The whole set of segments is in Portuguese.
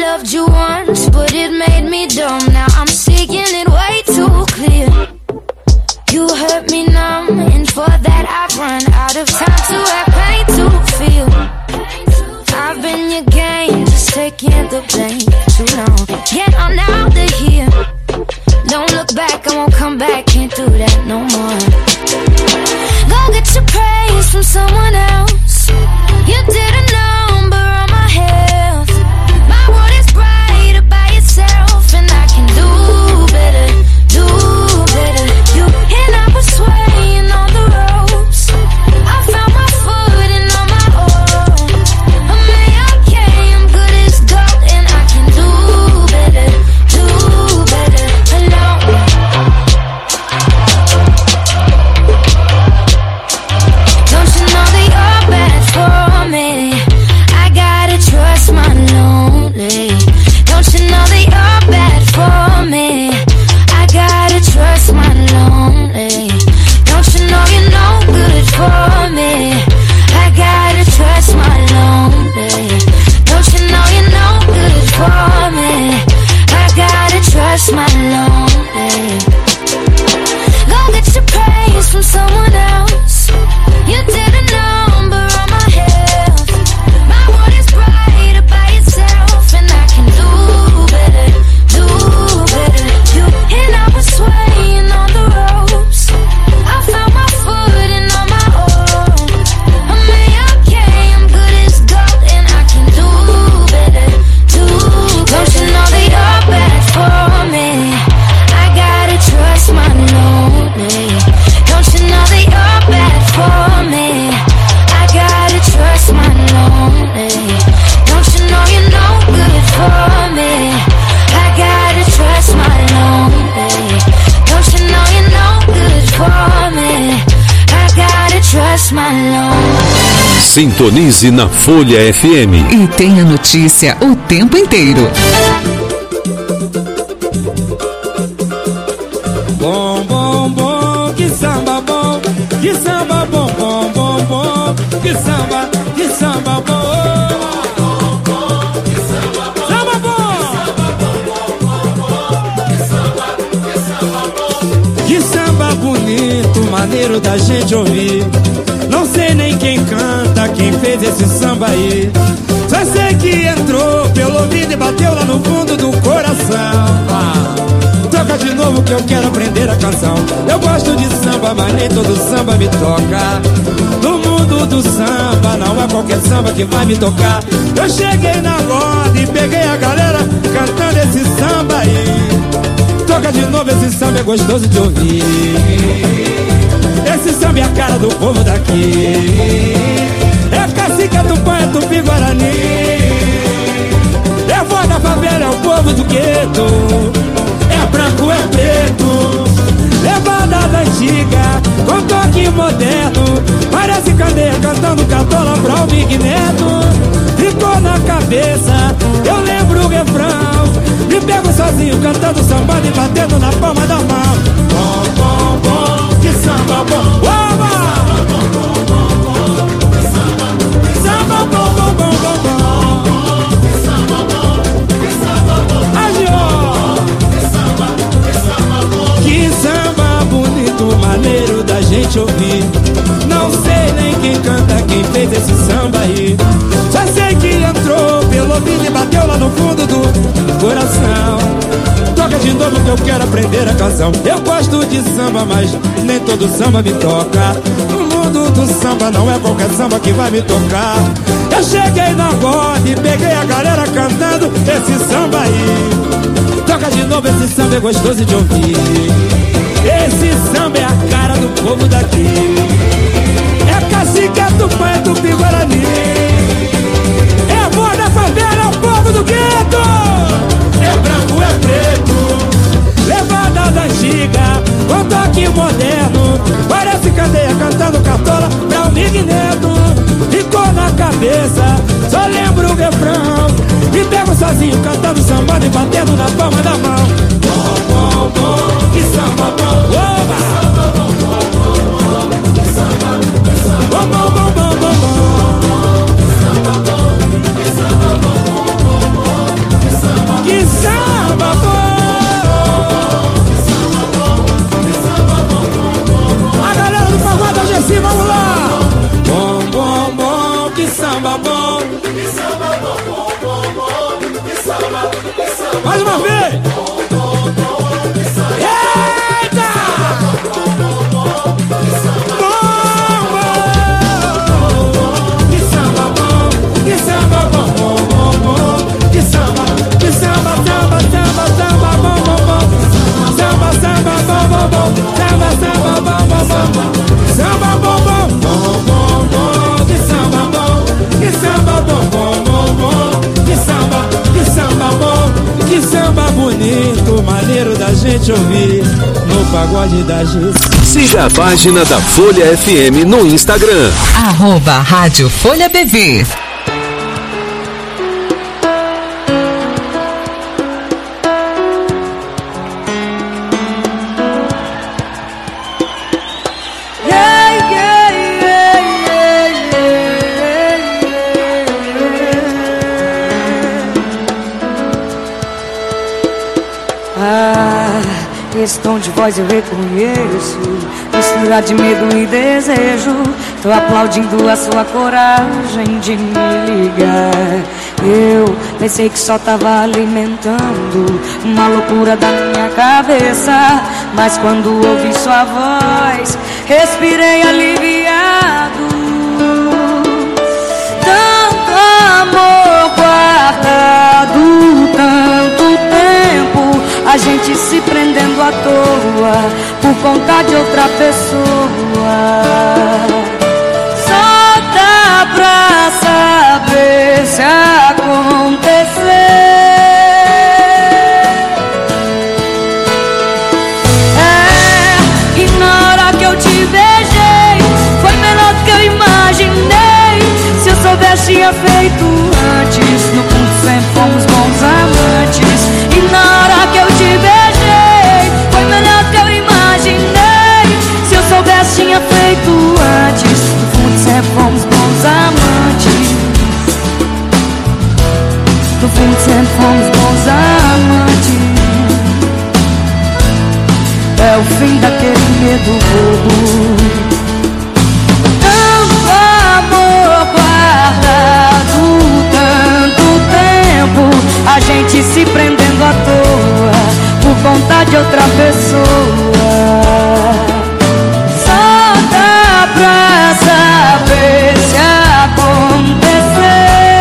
loved you once, but it made me dumb. Now I'm seeing it way too clear. You hurt me numb, and for that I've run out of time to have pain to feel. I've been your game, just taking the blame for too long. Get on out of here. Don't look back, I won't come back, can't do that no more. Go get your praise from someone else. You did a number on my health. My world is brighter by yourself, and I can do better, do better. You and I were swaying on the ropes. I found my footing on my own. I'm okay, I'm good as gold, and I can do better, alone. Don't you know that you're bad for me? I gotta trust my lonely. Don't you know that you're bad for me? I gotta trust my lonely. Don't you know you're no good for me? I gotta trust my lonely. Don't you know you're no good for me? I gotta trust my lonely. Go get your praise from someone else. You did a number on my health. My world is brighter by itself, and I can do better, do better. You and I were swaying on the ropes. I found my footing on my own. I'm okay, I'm good as gold, and I can do better, do better. Don't you know that you're bad for me? I gotta trust my lonely. Don't you know that you're bad for me? I gotta trust my lonely. Don't you know you're no good for me? I gotta trust my lonely. Don't you know you're no good for me? I gotta trust my lonely. Sintonize na Folha FM e tenha notícia o tempo inteiro. Bom, bom, bom, que samba bom, que samba bom, bom, bom, bom, que samba bom. Samba bom! Que samba bonito, maneiro da gente ouvir. Não sei nem quem canta, quem fez esse samba aí. Só sei que entrou pelo ouvido e bateu lá no fundo do coração. Toca de novo que eu quero aprender a canção. Eu gosto de samba, mas nem todo samba me toca. No mundo do samba, não é qualquer samba que vai me tocar. Eu cheguei na roda e peguei a galera cantando esse samba aí. Toca de novo, esse samba é gostoso de ouvir. Esse samba é a cara do povo daqui. É cacique, é tupã, é tupi-guarani. É voz da favela, é o povo do gueto. É branco, é preto. Levada da antiga, com toque moderno. Parece cadeia cantando cartola pra o Big Neto. Ficou na cabeça, eu lembro o refrão. Me pego sozinho cantando samba e batendo na palma da mão. Bom, bom, bom, que samba bom. Oba! Samba bom, bom, bom, bom, bom. Que samba bonito, maneiro da gente ouvir. Não sei nem quem canta, quem fez esse samba aí. Só sei que entrou pelo ouvido e bateu lá no fundo do coração. Toca de novo que eu quero aprender a canção. Eu gosto de samba, mas nem todo samba me toca. No mundo do samba não é qualquer samba que vai me tocar. Eu cheguei na roda e peguei a galera cantando esse samba aí. Toca de novo, esse samba é gostoso de ouvir. Esse samba é a cara do povo daqui. É cacique, é tupã, é tupi-guarani. É a voz da favela, é o povo do gueto. É branco, é preto. Levada da antiga, com toque moderno. Parece cadeia cantando cartola pra o Big Neto. Ficou na cabeça, só lembro o refrão. Me pego sozinho cantando samba e batendo na palma da mão. Bom, bom, bom, que samba bom. Oba! Bom, bom, bom, bom, bom, bom. Mais uma vez! Eita! Que samba bom, que samba bom, bom, bom, bom. Que samba, samba, samba, samba bom, bom, bom. Samba, samba, bom, bom, bom. Samba, samba, bom, bom, bom. Samba bom, bom, bom, bom, bom. Que samba bom, que samba bom, bom, bom, bom. Que samba bom, que samba bonito, maneiro da gente ouvir no pagode da gente. Siga a página da Folha FM no Instagram. @Rádio Folha BV. Esse tom de voz eu reconheço, mistura de medo e desejo. Tô aplaudindo a sua coragem de me ligar. Eu pensei que só tava alimentando uma loucura da minha cabeça, mas quando ouvi sua voz, respirei aliviado. Tanto amor guardado, tanto tempo, a gente se prendendo à toa por conta de outra pessoa. Só dá pra saber se acontecer. E na hora que eu te beijei, foi melhor do que eu imaginei. Se eu soubesse tinha feito antes, no fundo sempre fomos bons amantes. E na hora que eu te beijei, foi melhor que eu imaginei. Se eu soubesse tinha feito antes, no fundo sempre fomos bons amantes. No fundo sempre fomos bons amantes. É o fim daquele medo bobo. Tanto amor guardado, tanto tempo, a gente se prendendo à toa por conta de outra pessoa. Só dá pra saber se acontecer.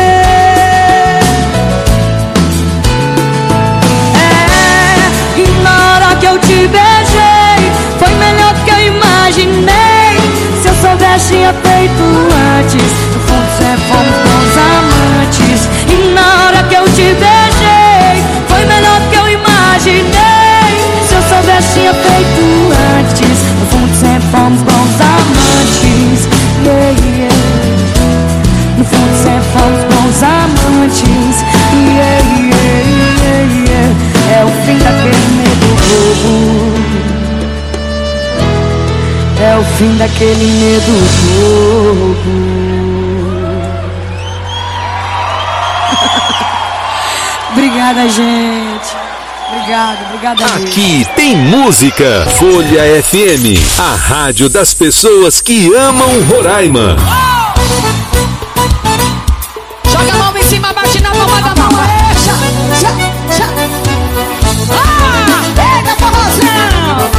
E na hora que eu te beijei, foi melhor do que eu imaginei. Se eu soubesse tinha feito antes, no fundo sempre fomos bons amantes. E na hora que eu te beijei, foi melhor do que eu imaginei. Se eu soubesse tinha feito antes, no fundo sempre fomos bons amantes. Yeah, yeah. No fundo sempre fomos bons amantes. Yeah, yeah, yeah, yeah. É o fim daquele medo bobo. É o fim daquele medo bobo. Obrigada, gente. Obrigada mesmo. Aqui tem música. Folha FM, a rádio das pessoas que amam Roraima. Joga a mão em cima, bate na palma da mão. Pega, forrozão!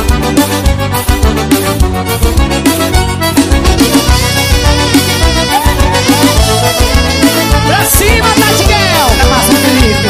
Pra cima, Tatiquel! Da massa, Felipe.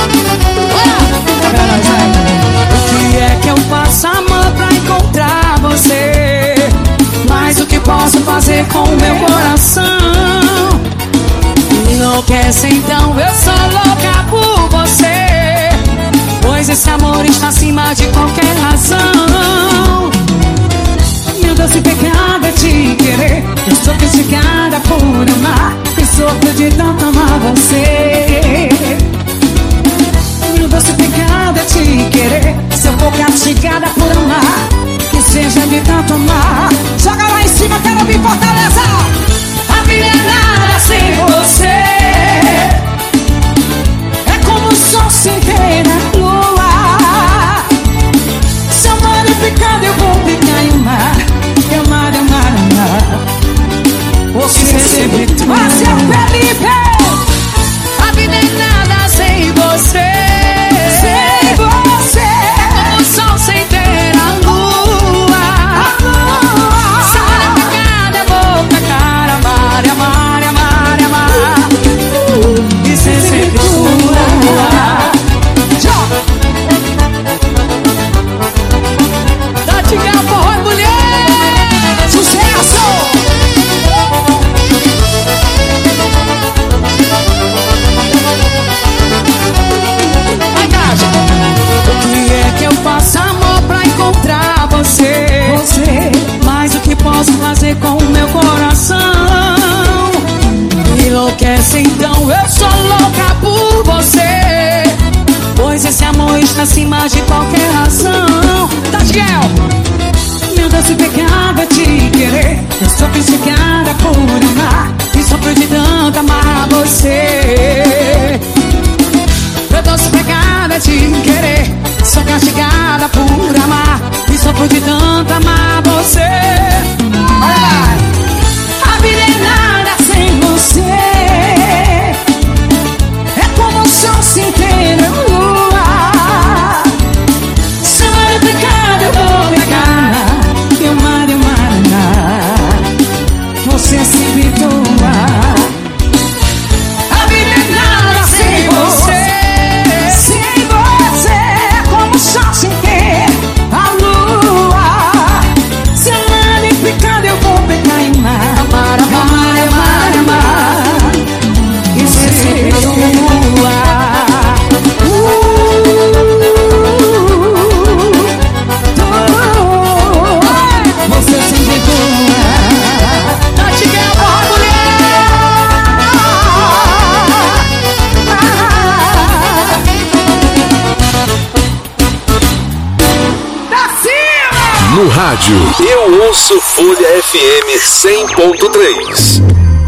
O que é que eu faço, amor, pra encontrar você? Mas o que posso fazer com o meu coração? Enlouquece, então eu sou louca por você, pois esse amor está acima de qualquer razão. Meu doce pecado é te querer. Eu sou castigada por amar, e sofro de tanto amar você. Meu doce pecado é te querer. Se eu for castigada por amar, que seja de tanto amar. Joga lá em cima, quero ouvir Fortaleza. A vida é nada sem você. É como o sol sem ter na lua. Se amar é pecado, eu vou ficar em amar. Amar, amar, amar. Você sempre tu. Márcia Felipe. A vida é nada sem você. conhece, então eu sou louca por você. Pois esse amor está acima de qualquer razão. Tatiel! Meu doce pecado é te querer. Eu sou castigada por amar e sofro de tanto amar você. Meu doce pecado é te querer. Sou castigada por amar e sofro de tanto amar você. A vida é nada sem você. É como o sol sem ter a lua. Se amar é pecado, eu vou pegar. Eu mar, você sempre tua. A vida é nada sem você. Sem você é como o sol sem ter a lua. Se amar é pecado, eu vou pegar e amar. Amar, e ser sempre tua. Você sempre tua. Tatiel, porra, mulher. Pra cima! No rádio, eu ouço Folha FM 100.3.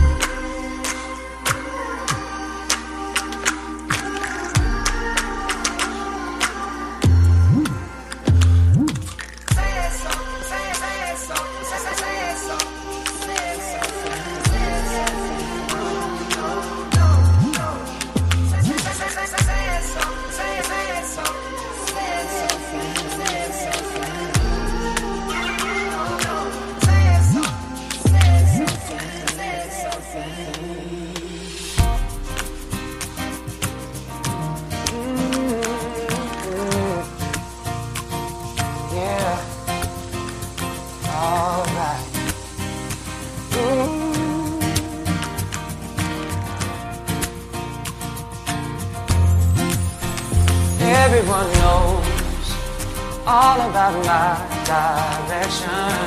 Everyone knows all about my direction,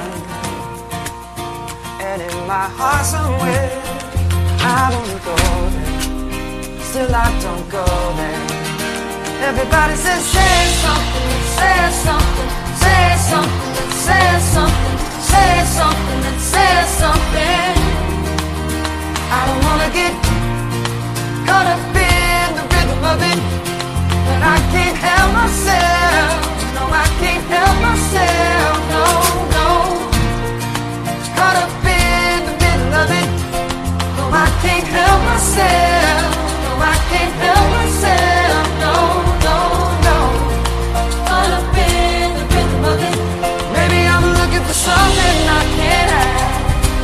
and in my heart somewhere I wanna go there, still I don't go there. Everybody says say something, say something, say something, say something, say something, say something. I don't wanna get caught up in the rhythm of it, but I can't help myself. No, I can't help myself. No, no. Caught up in the middle of it. No, I can't help myself. No, I can't help myself. No, no, no. Caught up in the rhythm of it. Maybe I'm looking for something I can't have.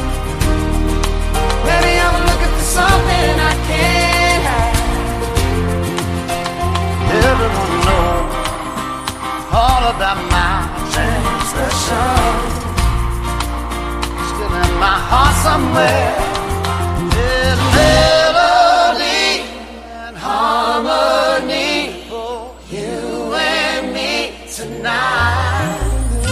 Maybe I'm looking for something I can't have. Everyone knows all about my transgression. Still in my heart somewhere is melody and harmony for you and me tonight.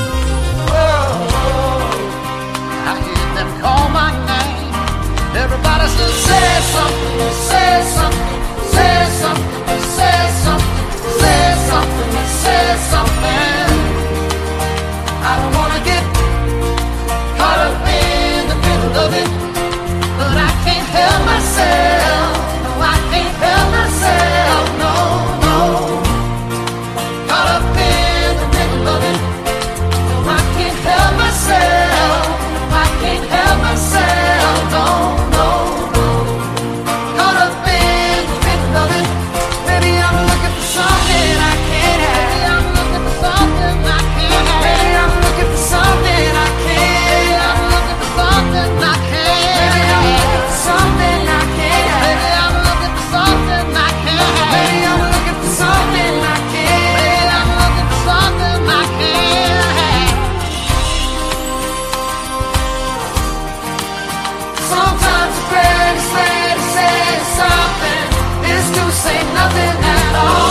Oh, I hear them call my name. Everybody says say something, say something, say something, say something. Say something, say something. I don't wanna get caught up in the middle of it, but I can't help myself. No, I can't help myself. No, no. Caught up in the middle of it. No, I can't help myself. No, I can't help myself. No, no, no. Caught up in the middle of it. Maybe I'm looking for something I can't have. Maybe I'm looking for something I can't have. Maybe I'm looking for something I can't. I'm looking for something I can't. Maybe I'm looking for something I can't have. Maybe I'm looking for something I can't have. Maybe I'm looking for something I can't. Maybe I'm looking for something I can't have. Sometimes the greatest way to say something is to say nothing at all.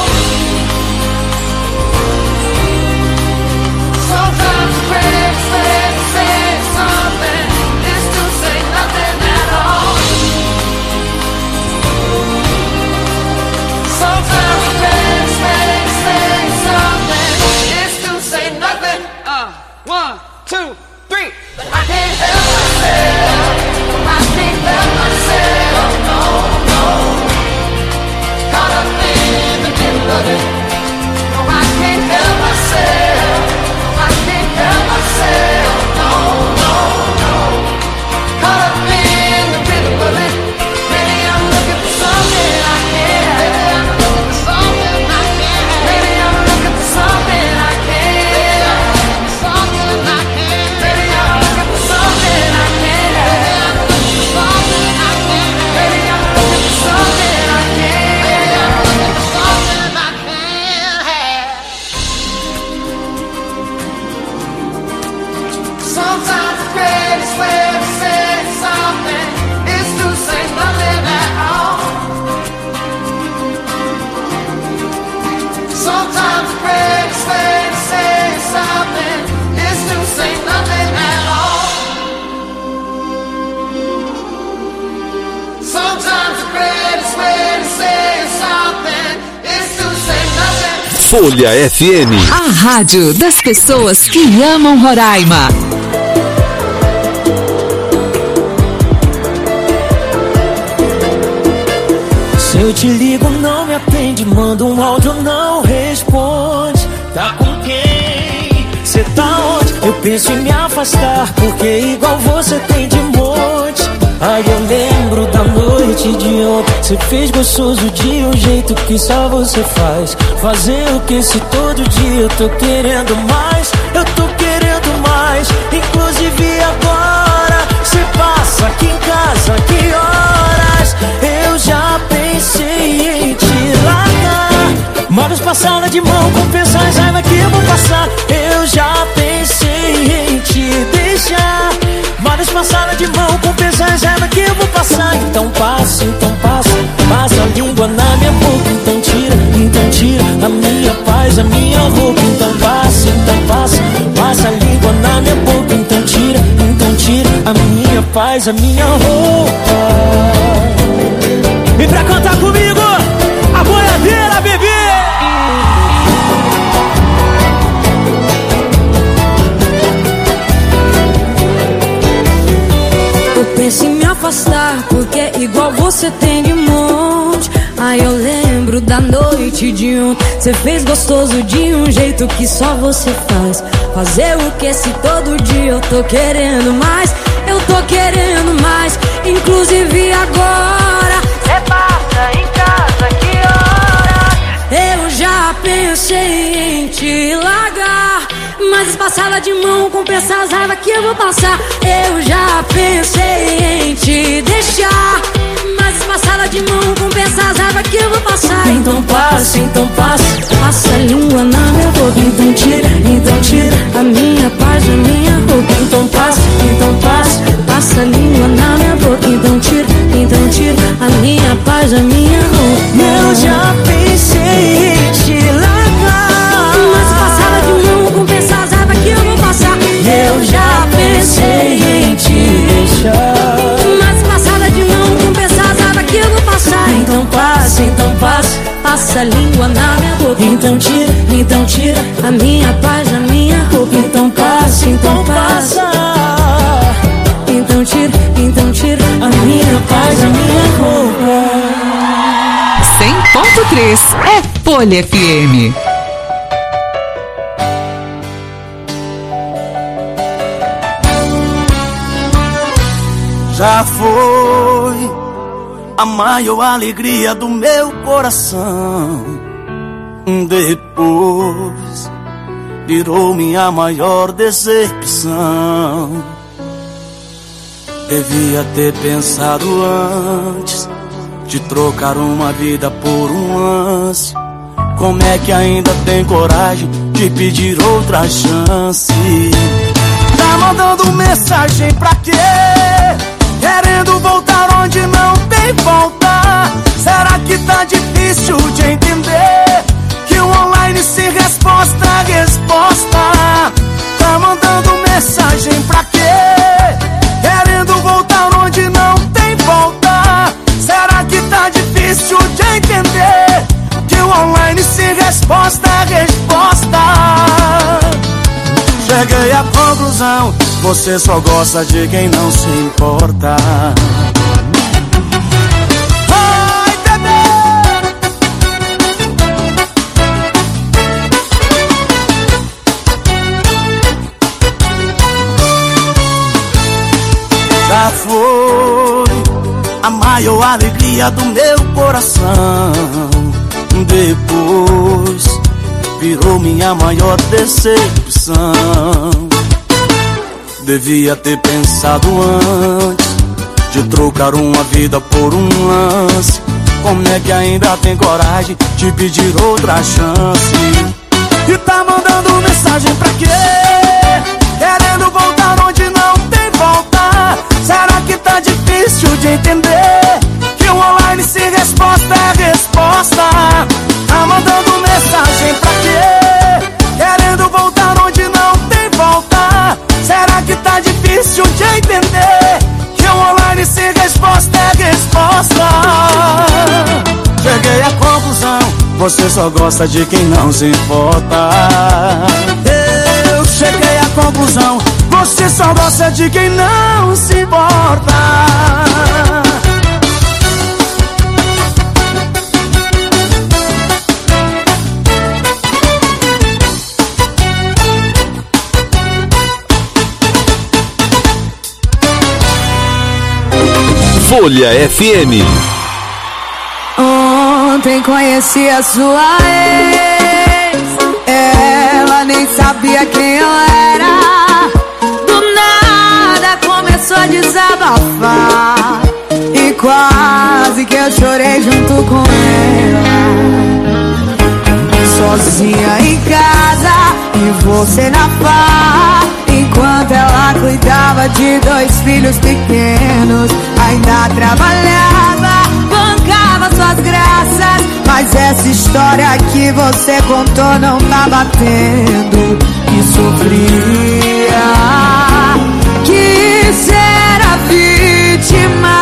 Sometimes the greatest way to say something is to say nothing at all. 2, 3. But I can't help myself. I can't help myself. No, no. Caught up in the middle of it. No, I can't help myself. I can't help myself. No, no, no. Caught up in the middle of it. Maybe I'm looking for something I can't. Maybe I'm looking for something I can't. Maybe I'm looking for something I can't. Something I can't. Maybe I'm looking for something I can't. Maybe I'm looking for something I can't. Maybe I'm looking for something I can't. Maybe I'm looking for something I can't have. Sometimes the greatest way to say something is to say nothing at all. Sometimes the greatest way to say something is to say nothing at all. Sometimes the greatest way to say something is to say nothing. Folha FM. A rádio das pessoas que amam Roraima. Se eu te ligo, não me atende. Manda um áudio, não responde. Tá com quem? Cê tá onde? Eu penso em me afastar, porque igual você tem de monte. Ai, eu lembro da noite de ontem. Cê fez gostoso de um jeito que só você faz. Fazer o que se todo dia eu tô querendo mais. Eu tô querendo mais. Inclusive agora cê passa aqui em casa, que horas? Eu já pensei em te largar. Modos passada de mão, compensa as raivas que eu vou passar. Eu já pensei em te deixar. Modos passada de mão, compensa as raivas que eu vou passar. Então passa, passa a língua na minha boca. Então tira a minha paz, a minha roupa. Então passa, passa a língua na minha boca. Então tira a minha paz, a minha roupa. E pra cantar comigo, a boiadeira, bebê! Eu penso em me afastar, porque igual você tem de monte. Ai, eu lembro da noite de ontem. Cê fez gostoso de um jeito que só você faz. Fazer o que se todo dia eu tô querendo mais. Eu tô querendo mais. Inclusive agora cê passa em casa, que horas? Eu já pensei em te largar, mas passada de mão, compensa as raivas que eu vou passar. Eu já pensei em te deixar, mas passada de mão, compensa as raivas que eu vou passar. Então passa, passa a língua na minha boca. Então tira a minha paz, a minha roupa. Então passa, passa a língua na minha boca. Então tira a minha paz, a minha roupa. Eu já pensei em te largar, mas passada de mão, compensa as raivas que eu vou passar. eu já pensei em te deixar. Mas passada de mão, compensa as raivas que eu vou passar. Então passa, passa a língua na minha boca. então tira a minha paz, a minha roupa. Então passa, Então tira a minha paz, a minha roupa. 100.3 é Folha FM. Já foi a maior alegria do meu coração. Depois virou minha maior decepção. Devia ter pensado antes de trocar uma vida por um lance. Como é que ainda tem coragem de pedir outra chance? Tá mandando mensagem pra quê? Querendo voltar onde não tem volta. Será que tá difícil de entender que o online sem resposta é resposta? Tá mandando mensagem pra quê? Querendo voltar onde não tem volta. Será que tá difícil de entender que o online sem resposta é resposta? Cheguei a conclusão: você só gosta de quem não se importa. Ai, bebê! Já foi a maior alegria do meu coração. Depois virou minha maior decepção. Devia ter pensado antes de trocar uma vida por um lance. Como é que ainda tem coragem de pedir outra chance? E tá mandando mensagem pra quê? Querendo voltar onde não tem volta. Será que tá difícil de entender que o online sem resposta é resposta? Tá mandando mensagem pra quê? Querendo voltar onde não tem volta. Será que tá difícil de entender que o online sem resposta é resposta? Cheguei à conclusão: você só gosta de quem não se importa. Eu cheguei à conclusão: você só gosta de quem não se importa. Folha FM. Ontem conheci a sua ex. Ela nem sabia quem eu era. Do nada começou a desabafar e quase que eu chorei junto com ela. Sozinha em casa e você na pá, enquanto ela cuidava de 2 filhos pequenos. Ainda trabalhava, bancava suas graças, mas essa história que você contou não tá batendo. Que sofria, que era vítima.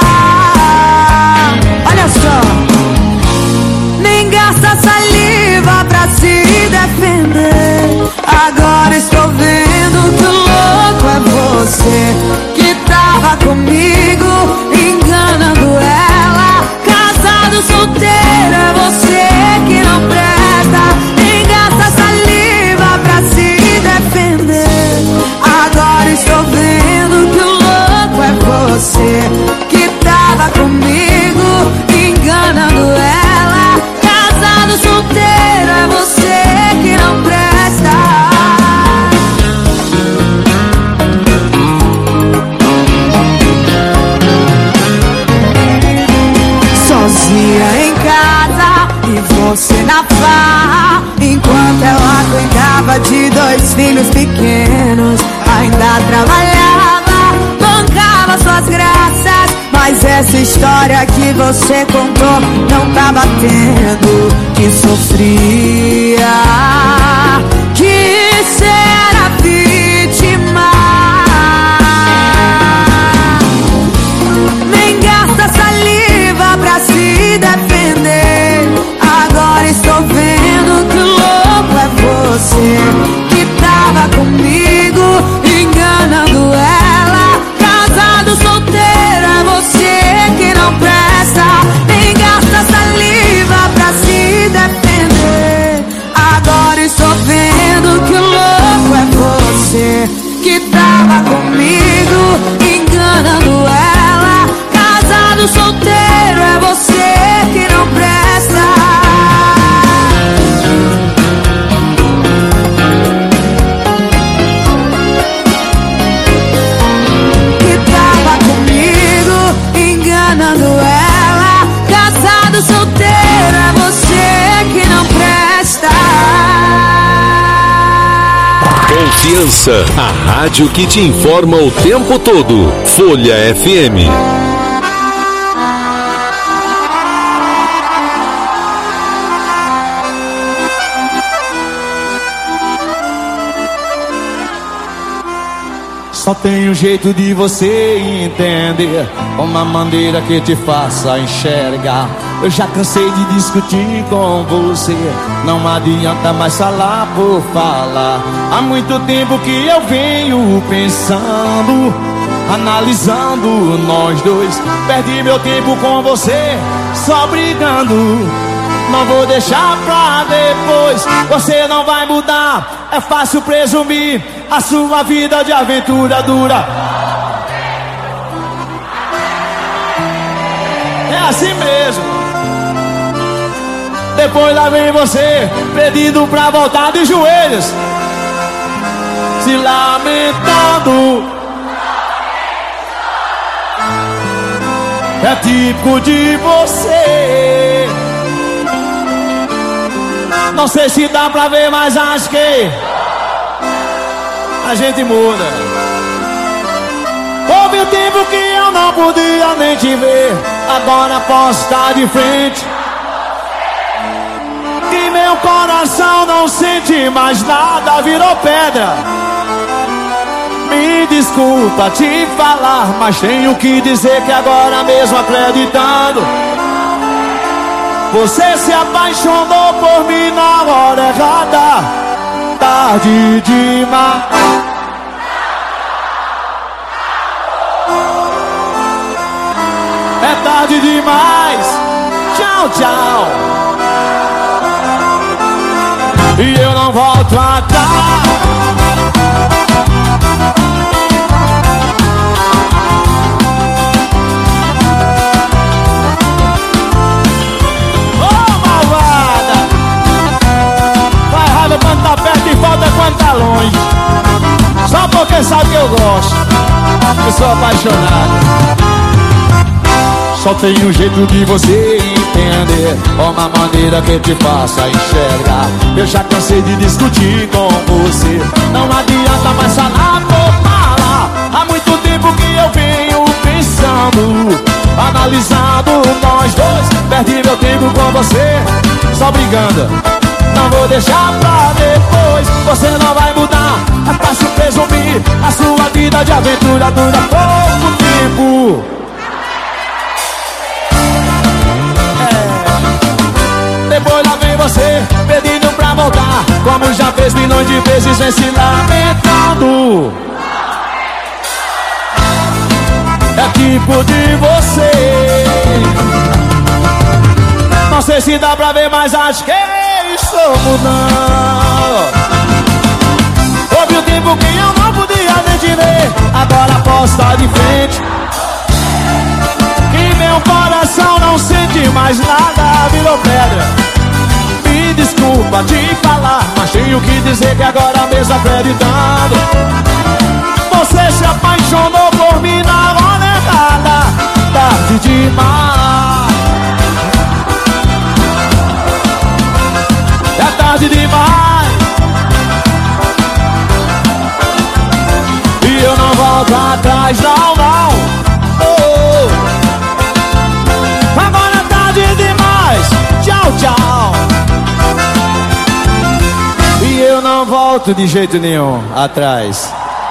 Olha só, nem gasta saliva pra se defender. Agora estou vendo que o louco é você, que tava comigo, enganando ela. Casado, solteiro, é você que não presta. Nem gasta saliva pra se defender. Agora estou vendo que o louco é você, que tava comigo, enganando ela. Casado, solteiro, é você que não presta. Sozinha em casa e você na farra, enquanto ela cuidava de 2 filhos pequenos. Ainda trabalhava, bancava suas graças, mas essa história que você contou não tá batendo. Que sofria, que era vítima. Nem gasta saliva pra se defender. Agora estou vendo que o louco é você, que tava comigo, enganando ela. Casado, solteiro, é você que não presta. Nem gasta saliva pra se defender. Agora estou vendo que o louco é você, que tava comigo, enganando ela. Casado, solteiro, é você que não presta. Que tava comigo, enganando ela. Casado, solteiro, é você que não presta. Confiança, a rádio que te informa o tempo todo. Folha FM. Só tem um jeito de você entender, uma maneira que te faça enxergar. Eu já cansei de discutir com você, não adianta mais falar por falar. Há muito tempo que eu venho pensando, analisando nós dois. Perdi meu tempo com você, só brigando. Não vou deixar pra depois, você não vai mudar. É fácil presumir, a sua vida de aventura dura. É assim mesmo. Depois lá vem você, pedindo pra voltar de joelhos, se lamentando. É típico de você. Não sei se dá pra ver, mas acho que a gente muda. Houve um tempo que eu não podia nem te ver, agora posso estar de frente. E meu coração não sente mais nada, virou pedra. Me desculpa te falar, mas tenho que dizer que agora mesmo acreditando, você se apaixonou por mim na hora errada. Tarde demais. É tarde demais. Tchau, tchau. E eu não volto atrás. Quando tá perto e falta quando tá longe, só porque sabe que eu gosto, eu sou apaixonado. Só tem um jeito de você entender, uma maneira que te faça enxergar. Eu já cansei de discutir com você, não adianta mais falar por falar. Há muito tempo que eu venho pensando, analisando nós dois. Perdi meu tempo com você, só brigando. Não vou deixar pra depois, você não vai mudar. É fácil presumir, a sua vida de aventura dura pouco tempo. Depois lá vem você, pedindo pra voltar, como já fez milhões de vezes, vem se lamentando. É tipo de você. Não sei se dá pra ver, mas acho que estou mudando. Houve um tempo que eu não podia nem te ver, agora posso estar de frente. E meu coração não sente mais nada, virou pedra. Me desculpa te falar, mas tenho que dizer que agora mesmo acreditando, você se apaixonou por mim na hora errada. Tarde demais. É tarde demais. E eu não volto atrás, não, não. Oh. Agora é tarde demais. Tchau, tchau. E eu não volto de jeito nenhum atrás.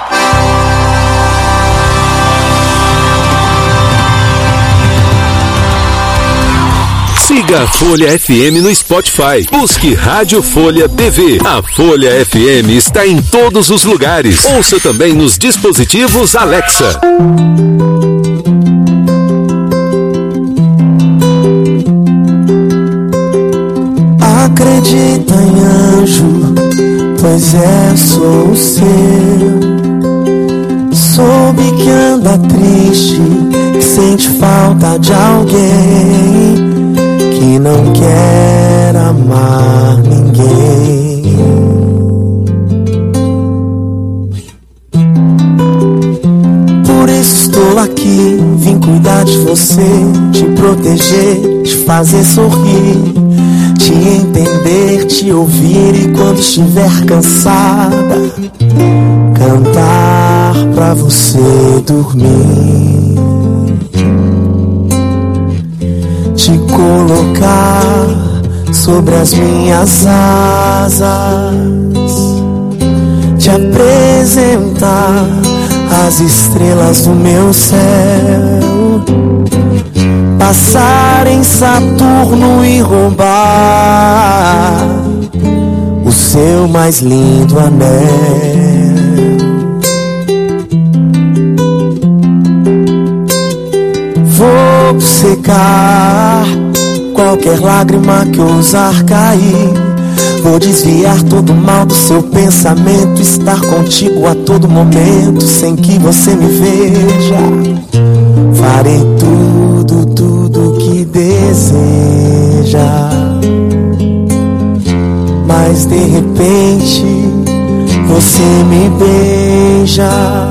Siga a Folha FM no Spotify. Busque Rádio Folha TV. A Folha FM está em todos os lugares. Ouça também nos dispositivos Alexa. Acredita em anjo, pois sou o seu. Soube que anda triste, que sente falta de alguém, que não quer amar ninguém. Por isso estou aqui, vim cuidar de você, te proteger, te fazer sorrir, te entender, te ouvir e quando estiver cansada, cantar pra você dormir. Te colocar sobre as minhas asas, te apresentar as estrelas do meu céu, passar em Saturno e roubar o seu mais lindo anel. Vou secar qualquer lágrima que ousar cair. Vou desviar todo o mal do seu pensamento, estar contigo a todo momento, sem que você me veja. Farei tudo, tudo que deseja. Mas de repente você me beija.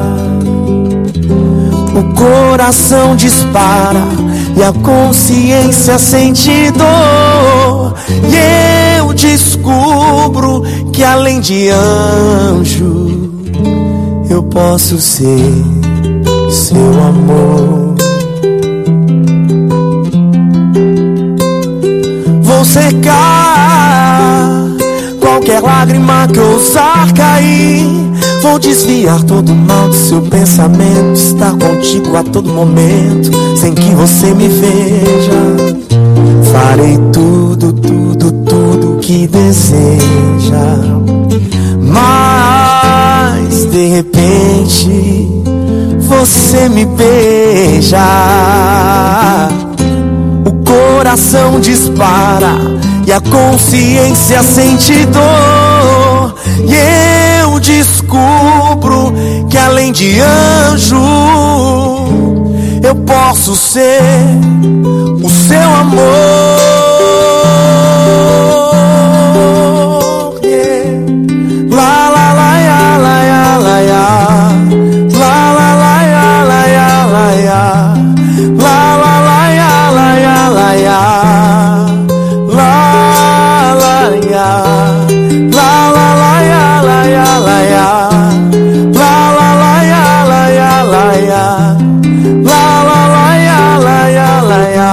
O coração dispara e a consciência sente dor. E eu descubro que além de anjo, eu posso ser seu amor. Vou secar qualquer lágrima que ousar cair. Vou desviar todo o mal do seu pensamento, estar contigo a todo momento, sem que você me veja. Farei tudo, tudo, tudo que deseja. Mas de repente você me beija. O coração dispara e a consciência sente dor. E eu descubro que além de anjo, eu posso ser o seu amor. Yeah. La la la ya la ya la ya. La la la ya la ya la ya. La la la ya la ya la ya. La la ya. La la la ya la ya la ya. La la la ya la ya la ya. La la la ya la ya la ya.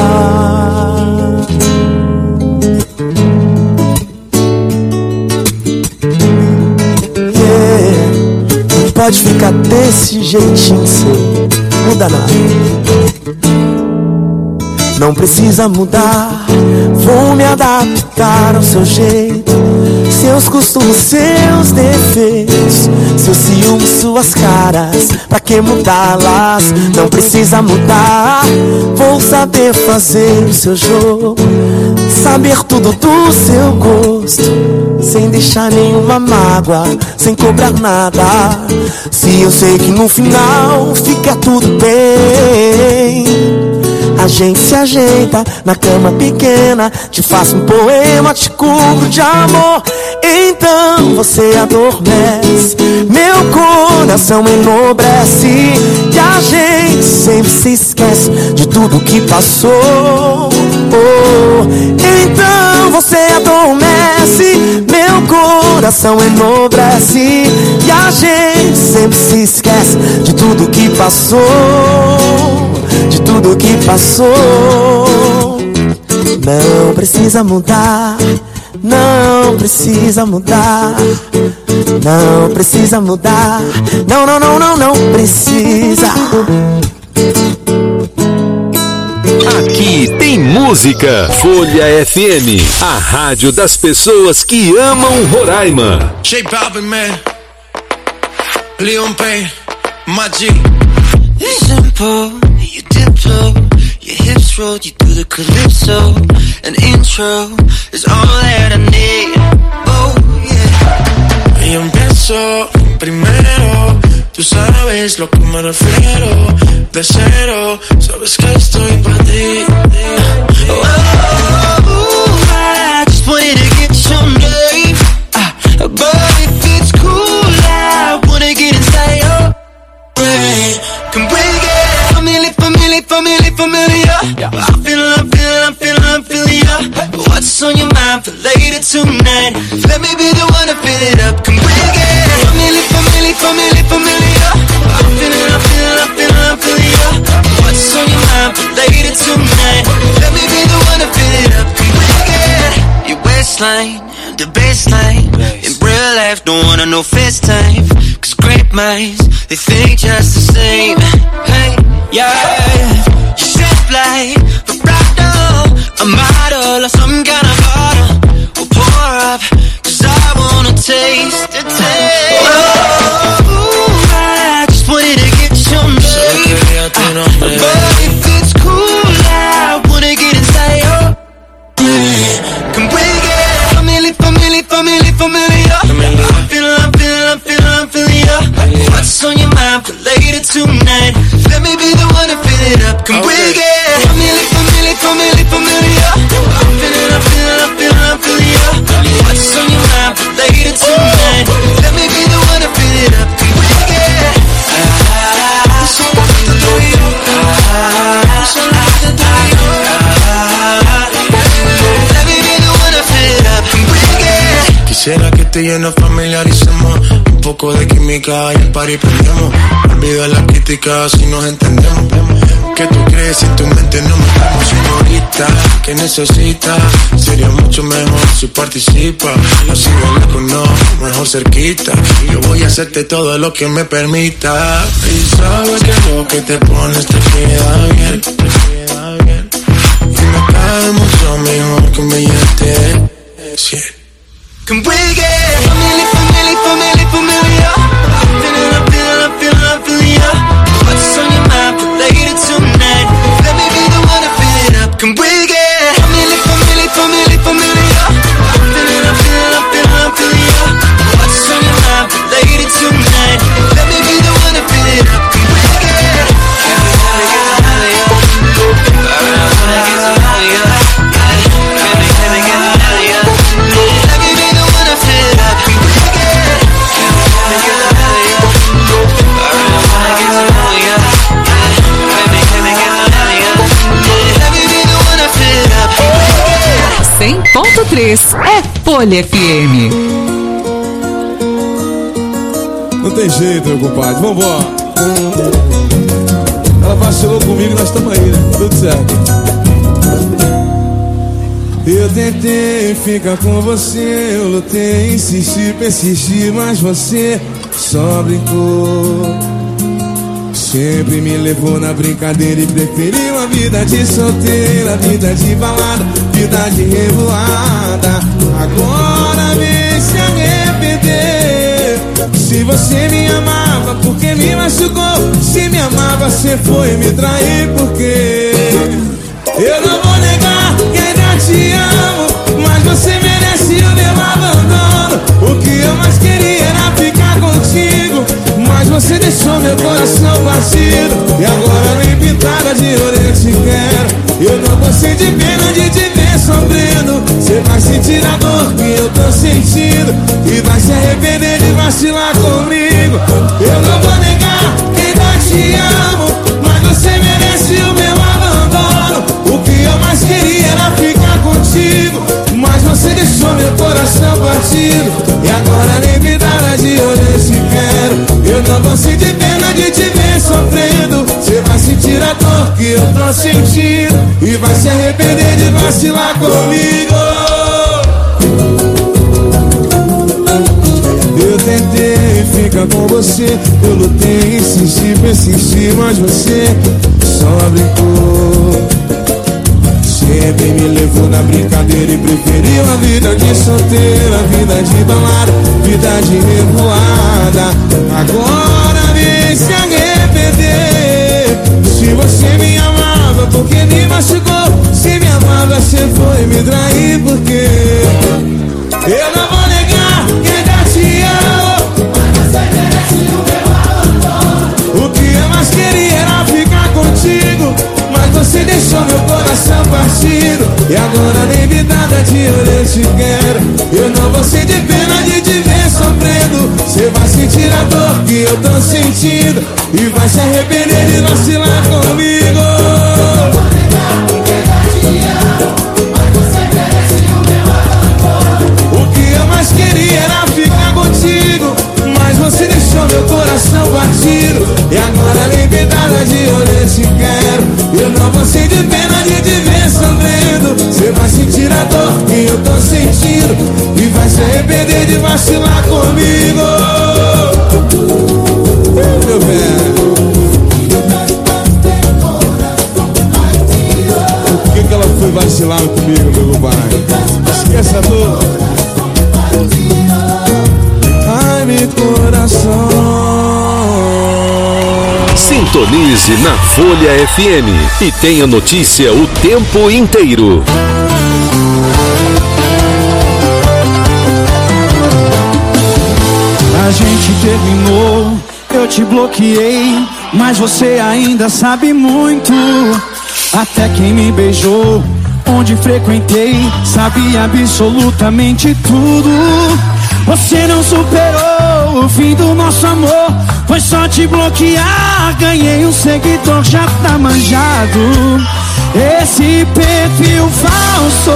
Yeah. Não pode ficar desse jeitinho seu, muda nada. Não precisa mudar, vou me adaptar ao seu jeito, seus costumes, seus defeitos, seus ciúmes, suas caras, pra que mudá-las? Não precisa mudar, vou saber fazer o seu jogo, saber tudo do seu gosto, sem deixar nenhuma mágoa, sem cobrar nada. Se eu sei que no final fica tudo bem, a gente se ajeita na cama pequena, te faço um poema, te cubro de amor. Então você adormece, meu coração enobrece, e a gente sempre se esquece de tudo que passou. Então você adormece, meu coração enobrece, e a gente sempre se esquece de tudo que passou, de tudo que passou. Não precisa mudar, não precisa mudar, não precisa mudar, não, não, não, não, não precisa. Aqui tem música. Folha FM, a rádio das pessoas que amam Roraima. J Balvin, man, Leon Payne, Magic. Simple, you dip low, your hips roll, you do the calypso. An intro is all that I need. Oh yeah. Y empiezo primero, tú sabes lo que me refiero. De cero, sabes que estoy para ti. Oh, I just wanted to get some name, but if it's cool, I wanna get inside your brain. Can we get familiar? I'm feeling ya. What's on your mind for later tonight? Let me be the one to fill it up. Can we get familiar? I'm feeling ya. What's on your mind for later tonight? Let me be the one to fill it up. Can we get your waistline, the baseline, embrace real life, don't wanna know FaceTime. Cause great minds, they think just the same. Hey, yeah. You shape like vibrato, a model or some kind of bottle. We'll pour up, cause I wanna taste the taste. Oh, I just wanted to get your name. But if it's cool, I wanna get inside your. Come bring it, family, family, family, family. I'm feeling ya. What's on your mind for later tonight? Let me be the one to fill it up. Come bring it, family, family, family, family. I'm feeling ya. What's on your mind for later tonight? Let me be the one to fill it up. Come bring it. This one I have to do you. This one I have to do you. Let me be the one to fill it up. Come bring it. Quisiera que tú y yo nos familiaricemos, un poco de química y el party prendemos. Olvida la crítica si nos entendemos. ¿Qué tú crees si en tu mente no metemos, señorita? ¿Qué necesitas? Sería mucho mejor si participa. Yo sigo loco, no, mejor cerquita. Yo voy a hacerte todo lo que me permita. Y sabes que lo que te pones te queda bien, te queda bien. Y me cae mucho mejor que un billete 100. Come bring it, family, family, family, family. I'm feeling ya. What's on your mind for later tonight? Let me be the one to fill it up. Come bring it, family, family, family, family. I'm feeling ya. What's on your mind for later tonight? Let me be the one to fill it up. Come bring it. Ponto 3 é Folha FM. Não tem jeito, meu compadre, vambora. Ela vacilou comigo e nós estamos aí, né? Tudo certo. Eu tentei ficar com você, eu lutei, insisti, persisti, mas você só brincou. Sempre me levou na brincadeira e preferiu a vida de solteira, vida de balada, vida de revoada. Agora vem se arrepender. Se você me amava, por que me machucou? Se me amava, você foi me trair, porque eu não vou negar que ainda te amo, mas você merece o meu abandono. O que eu mais queria era ficar contigo, mas você deixou meu coração partido. E agora nem pintada de ouro eu te quero. Eu não vou sentir pena de te ver sofrendo. Você vai sentir a dor que eu tô sentindo e vai se arrepender de vacilar comigo. Eu não vou negar que ainda te amo, mas você merece o meu abandono. O que eu mais queria era ficar contigo, mas você deixou meu coração partido. E agora nem pintada de ouro eu te quero. Eu não vou sentir pena de te ver sofrendo. Você vai sentir a dor que eu tô sentindo e vai se arrepender de vacilar comigo. Eu tentei ficar com você, eu lutei, insisti, persisti, mas você só brincou. Sempre me levou na brincadeira e preferiu a vida de solteira, vida de balada, vida de revoada. Agora vem se arrepender. Se você me amava, por que me machucou? Se me amava, você foi me trair, porque eu não vou negar que ainda te amo, mas você merece o meu abandono. O que eu mais queria era ficar contigo, mas você deixou meu coração partido. E agora nem vidada de ouro eu te quero. Eu não vou sentir pena de te ver sofrendo. Você vai sentir a dor que eu tô sentindo e vai se arrepender de vacilar comigo. O que eu mais queria era ficar contigo, mas você deixou meu coração partido. E agora nem pedada de ouro eu te quero. Eu não vou sentir pena de te ver sofrendo. Você vai sentir a dor que eu tô sentindo e vai se arrepender de vacilar comigo. lado comigo, meu pai. Esqueça a dor. Ai, meu coração. Sintonize na Folha FM e tenha notícia o tempo inteiro. A gente terminou, eu te bloqueei, mas você ainda sabe muito. Até quem me beijou, onde frequentei, sabia absolutamente tudo. Você não superou o fim do nosso amor, foi só te bloquear. Ganhei um seguidor, já tá manjado. Esse perfil falso,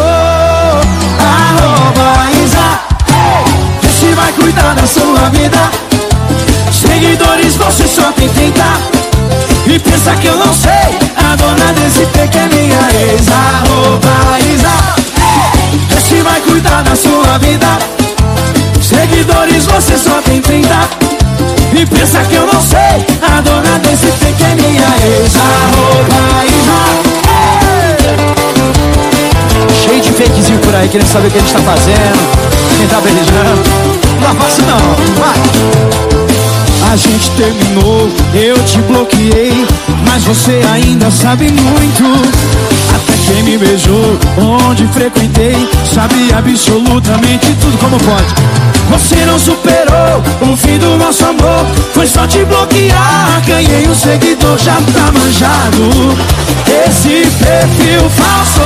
@Isa, vê se vai cuidar da sua vida. Seguidores você só tem 30. E pensa que eu não sei, a dona desse fake é minha ex. @Isa, vê se vai cuidar da sua vida. Seguidores você só tem 30. E pensa que eu não sei, a dona desse fake é minha ex. @Isa. Cheio de fakezinho por aí, querendo saber o que a gente tá fazendo, quem tá beijando. Não faço não, vai. A gente terminou, eu te bloqueei, mas você ainda sabe muito. Até quem me beijou, onde frequentei, sabia absolutamente tudo. Como pode? Você não superou o fim do nosso amor, foi só te bloquear. Ganhei um seguidor, já tá manjado. Esse perfil falso,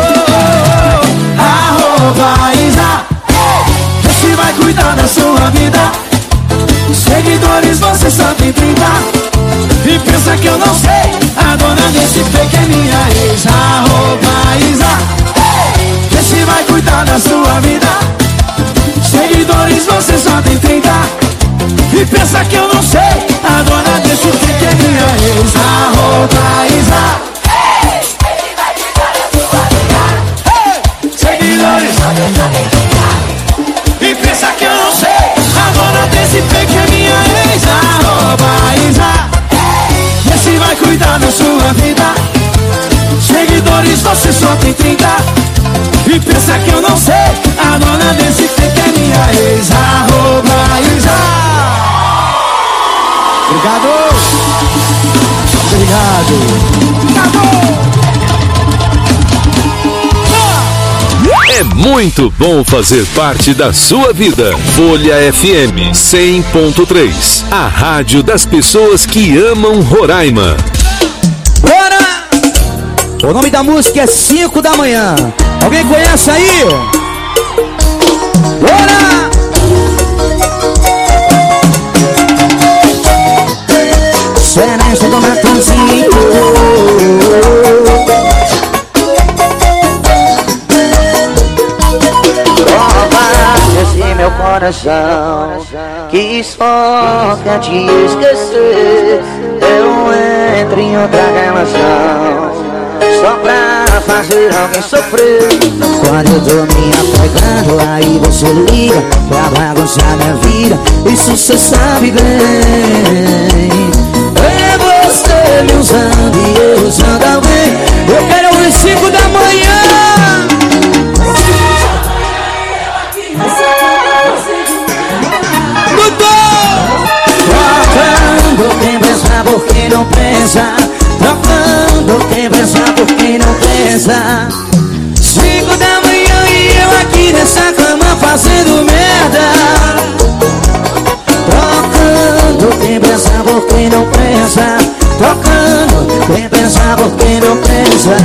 @Isa, vê se vai cuidar da sua vida. Seguidores você só tem 30. E pensa que eu não sei, a dona desse fake é minha ex. @Isa, vê se vai cuidar da sua vida. Seguidores você só tem 30. E pensa que eu não sei, a dona desse fake é minha ex. @Isa, ele vai cuidar da sua vida. Seguidores só tem 30. E pensa que eu não sei, a dona desse fake é minha ex. @Isa, vê se vai cuidar da sua vida. Seguidores você só tem 30. E pensa que eu não sei, a dona desse fake é minha ex. @Isa. Obrigado. Obrigado. É muito bom fazer parte da sua vida. Folha FM 100.3, a rádio das pessoas que amam Roraima. Bora! O nome da música é 5 da manhã. Alguém conhece aí? Bora! Seresta do Matanzinho. Esse meu coração que só quer te esquecer. Eu entro em outra relação só pra fazer alguém sofrer. Quando eu tô me apegando, aí você liga pra bagunçar minha vida. Isso cê sabe bem. É você me usando e eu usando alguém. Eu quero ouvir 5 da manhã. Trocando quem pensa por quem não pensa. Trocando quem pensa por quem não pensa. 5 da manhã e eu aqui nessa cama fazendo merda. Trocando quem pensa por quem não pensa. Trocando quem pensa por quem não pensa.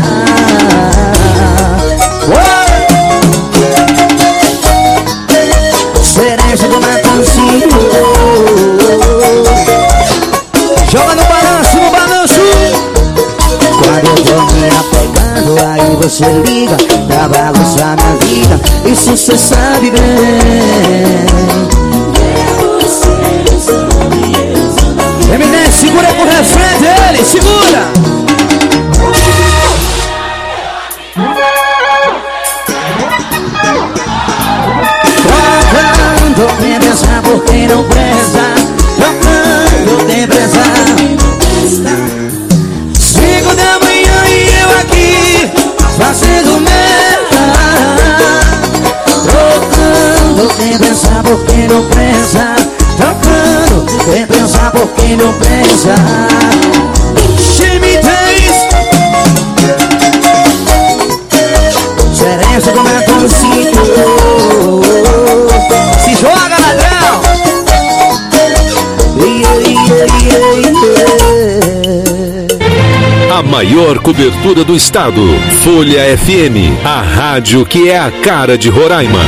Cereja do Matanzinho. Joga no balanço, no balanço. Quando eu tô me apegando, aí você liga pra bagunçar minha vida. Isso cê sabe bem. Eminem, segura com o refrão dele, segura. Trocando quem pensa por quem não presta. Trocando quem pensa. 5 da manhã e eu aqui fazendo merda. Vem pensar por quem não pensa. Tocando, vem pensar por quem não pensa. Serença comentando o sítio. Se joga, ladrão. A maior cobertura do estado. Folha FM, a rádio que é a cara de Roraima.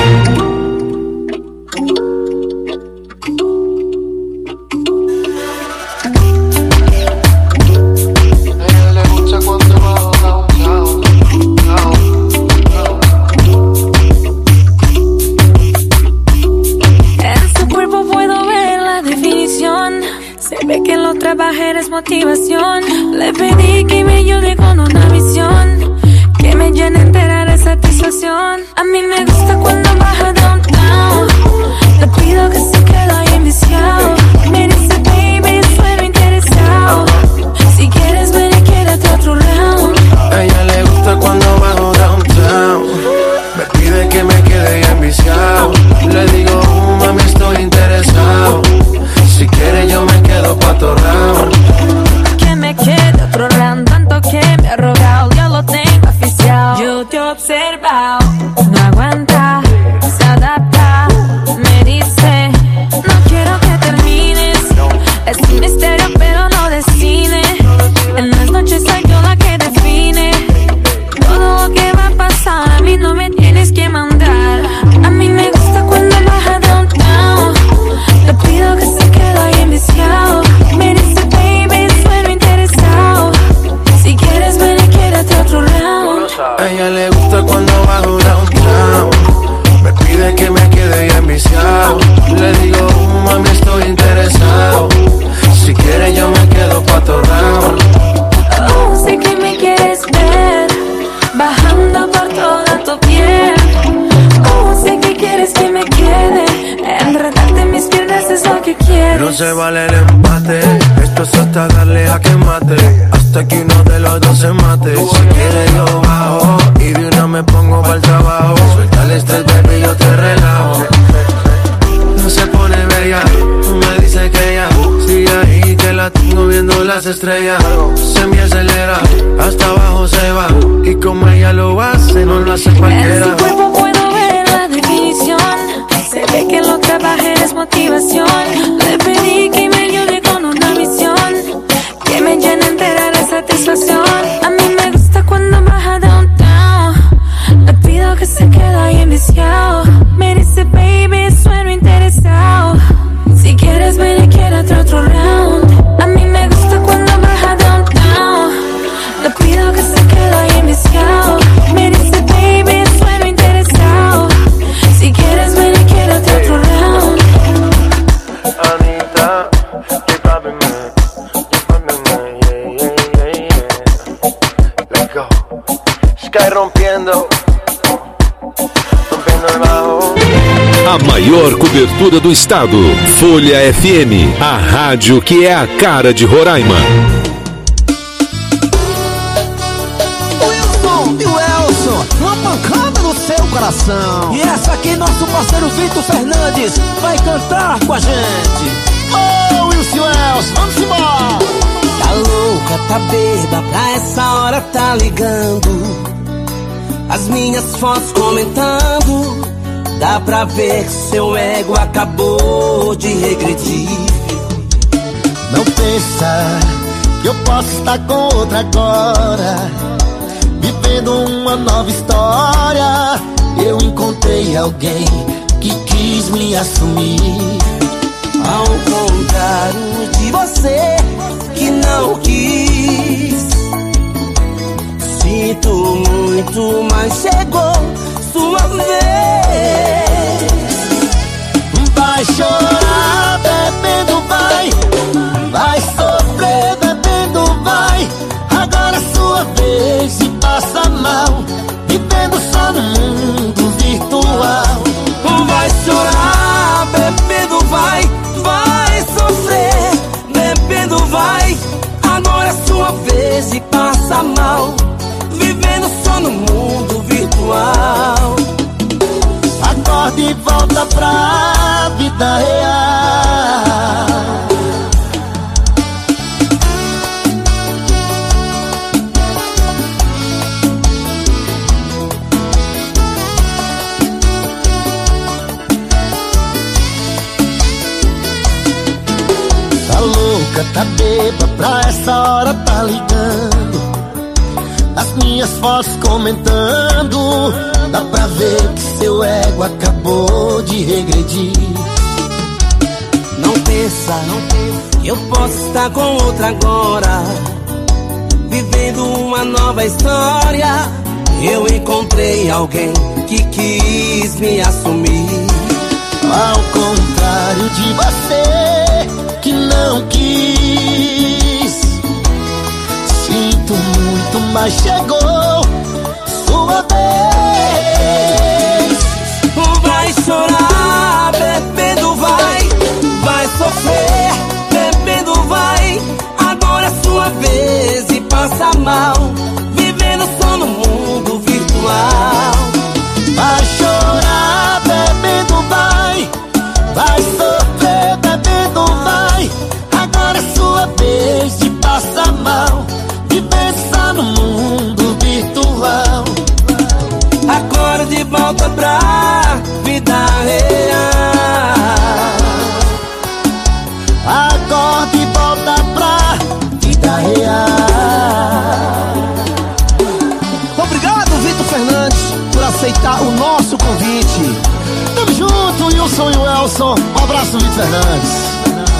Motivación, le pedí que me ayude con una visión que me llene entera de satisfacción. A mí me gusta cuando baja downtown, le pido que se quede ahí enviciado. Me dice baby, sueno interesado, si quieres ven y quédate otro round. A ella le gusta cuando bajo downtown, me pide que me quede ahí enviciado. Le digo, mami estoy interesado, si quieres yo me quedo pa' tu round. Me quede otro round, tanto que me ha rogado, yo lo tengo oficial. Yo te he observado, no aguanta, se adapta, me dice, no quiero que termines. Es un misterio pero no de cine, en las noches soy yo la que define todo lo que va a pasar, a mí no me tienes que mandar. A mí me gusta cuando baja downtown, le pido que se quede ahí enviciado. Me dice si quieres ven y quédate otro round. A ella le gusta cuando bajo downtown, me pide que me quede ya enviciado. Le digo, mami estoy interesado, si quieres yo me quedo pa' tu round. Oh, sé que me quieres ver, bajando por toda tu piel. Oh, sé que quieres que me quede, enredarte en mis piernas es lo que quieres. No se vale el empate, esto es hasta darle a que mate, hasta que uno de los dos se mate. Si quieres yo bajo y de una me pongo para el trabajo. Suelta el estrés, baby, yo te relajo. No se pone bella, me dice que ya sigue ahí, que la tengo viendo las estrellas. Se me acelera, hasta abajo se va, y como ella lo hace, no lo hace cualquiera. En su cuerpo puedo ver la definición, se ve que lo trabajé es motivación. Le pedí que me ayude con una misión que me llene entera de satisfacción. A mí me gusta cuando baja downtown, le pido que se quede ahí enviciado. Me dice baby, sueno interesado, si quieres ven y quédate otro round. A mí me gusta cuando baja downtown, le pido que se quede ahí enviciado. Me dice baby, sueno interesado, si quieres ven y quédate otro round. Anita, keep popping me. Sky rompiendo el bajo. A maior cobertura do estado. Folha FM, a rádio que é a cara de Roraima. Wilson e o Elson, uma pancada no seu coração. E essa aqui nosso parceiro Vitor Fernandes vai cantar com a gente. Ô Wilson e o Elson, vamos embora. Tá louca, tá bêbada, pra essa hora tá ligando. As minhas fotos comentando, dá pra ver que seu ego acabou de regredir. Não pensa que eu posso estar com outra agora, vivendo uma nova história. Eu encontrei alguém que quis me assumir. Ao contrário de você que não quis, sinto muito, mas chegou sua vez. Vai chorar bebendo, vai sofrer bebendo, vai. Agora é sua vez, se passa mal, vivendo só no mundo virtual. Vai chorar bebendo, vai sofrer bebendo, vai. Agora é sua vez e passa mal, vivendo só no mundo virtual. Agora Acorda e volta pra vida real. Tá louca, tá beba, pra essa hora tá ligando. As minhas fotos comentando. Dá pra ver que seu ego acabou de regredir. Não pensa, eu posso estar com outra agora, vivendo uma nova história. Eu encontrei alguém que quis me assumir. Ao contrário de você, que não quis. Sinto muito, mas chegou sua vez. Vai chorar, bebendo vai sofrer, bebendo vai. Agora é sua vez e passa mal, vivendo só no mundo virtual. Vai chorar, bebendo vai sofrer, bebendo vai. Agora é sua vez de passar mal, de pensar no mundo virtual. Agora de volta pra vida real. Acorda e volta pra vida real. Obrigado, Vitor Fernandes, por aceitar o nosso convite. Tamo junto, Wilson e Welson. Um abraço, Vitor Fernandes.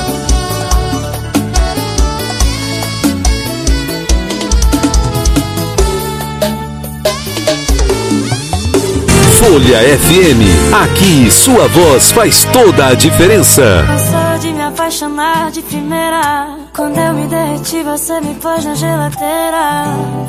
Folha FM, aqui sua voz faz toda a diferença. Passou de me apaixonar de primeira. Quando eu me derreti, você me pôs na geladeira.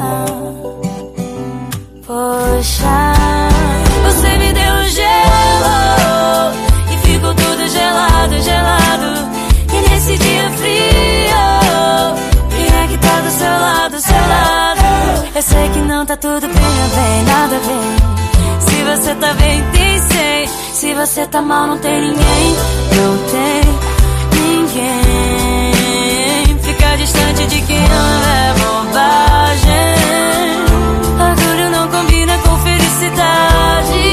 Poxa, você me deu gelo e ficou tudo gelado, gelado. E nesse dia frio, quem é que tá do seu lado, seu lado? Eu sei que não tá tudo bem, nada bem. Se você tá bem, tem 100. Se você tá mal, não tem ninguém. Não tem ninguém. Ficar distante de quem ama é bobagem. Orgulho não combina com felicidade.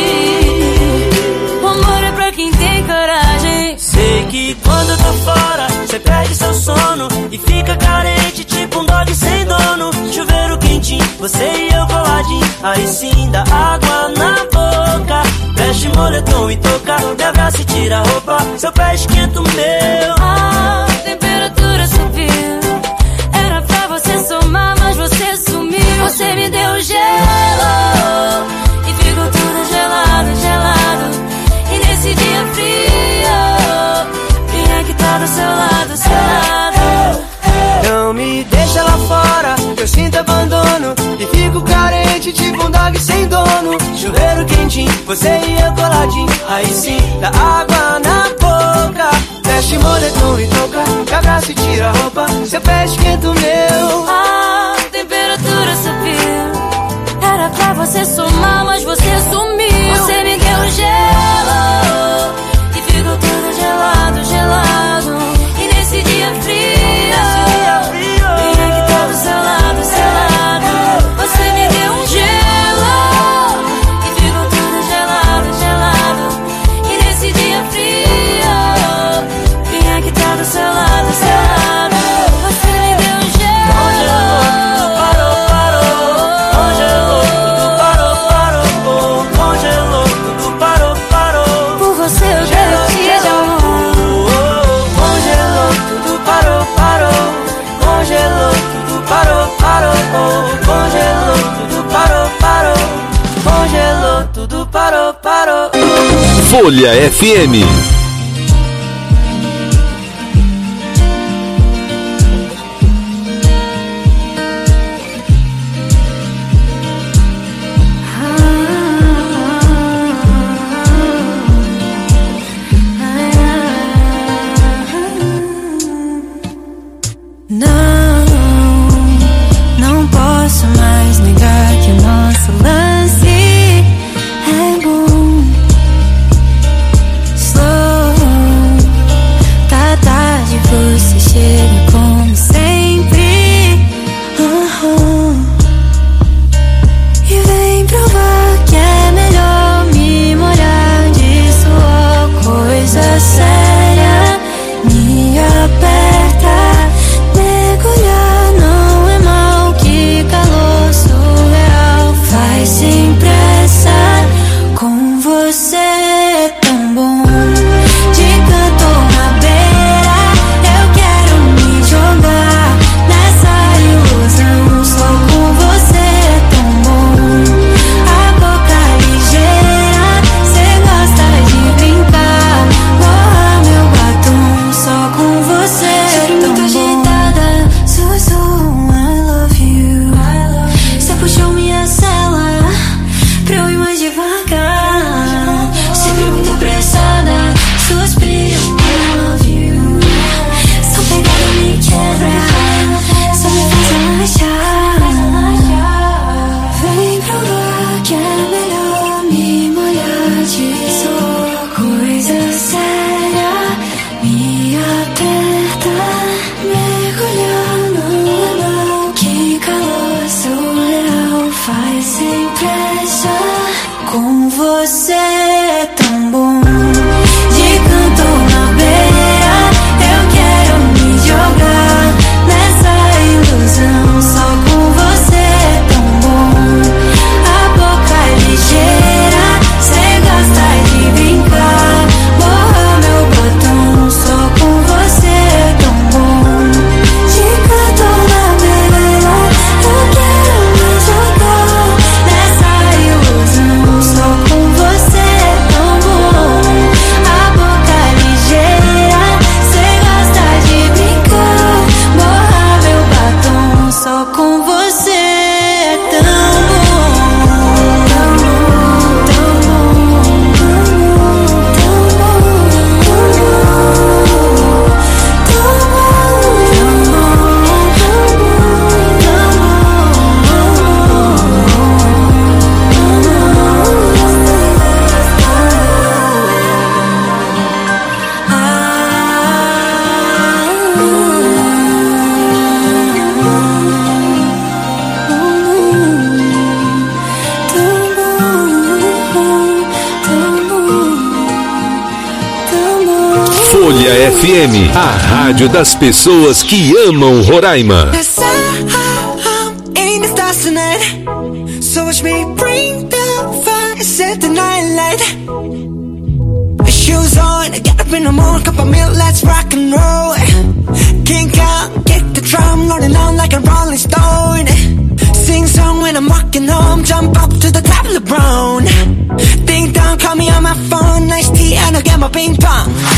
O amor é pra quem tem coragem. Sei que quando eu tô fora, você perde seu sono e fica carente, tipo um dog sem dono. Chuveiro quentinho, você e eu coladinho. Aí sim dá água na boca. Veste moletom e touca, me abraça e tira a roupa. Seu pé esquenta o meu. A temperatura subiu. Era pra você somar, mas você sumiu. Você me deu gelo e ficou tudo gelado, gelado. E nesse dia frio, quem é que tá do seu lado, seu lado? Não me deixa lá fora, eu sinto abandono e fico carente, tipo um dog sem dono. Chuveiro quentinho, você e eu coladinho. Aí sim, dá água na boca. Veste moletom e touca, me abraça e tira a roupa. Seu pé esquenta o meu. A temperatura subiu. Era pra você somar, mas você sumiu. Você me deu gelo e ficou tudo gelado, gelado. E nesse dia frio, quem é que tá do seu lado, seu lado? Você me deu um gelo e ficou tudo gelado, gelado. E nesse dia frio, quem é que tá do seu lado, seu lado? Você me deu um gelo. Parou, parou. Congelou, tudo parou, parou. Congelou, tudo parou, parou. Por você eu derreti de amor. Congelou, tudo parou, parou. Congelou, tudo parou, parou. Congelou, tudo parou, parou. Congelou, tudo parou, parou. Folha FM. Não posso mais negar que o nosso lance é bom. você é tão bom. De canto na beira, eu quero me jogar nessa ilusão. Só com você é tão bom. A boca é ligeira, cê gosta de brincar. Borra meu batom, só com você é tão bom. De canto na beira, eu quero me jogar nessa ilusão. Só com você é tão bom. A boca é ligeira, cê gosta de brincar. Borra meu batom, só com você é tão bom. Tão bom, tão Folha FM, a rádio das pessoas que amam Roraima. In the stars tonight, so watch me bring the fire, set the night light. Shoes on, get up in the morning, cup of milk, let's rock and roll. King Kong, kick the drum, rolling on like a rolling stone. Sing song when I'm walking home, jump up to the top of LeBron. Ding dong, call me on my phone, nice tea and I'll get my ping pong.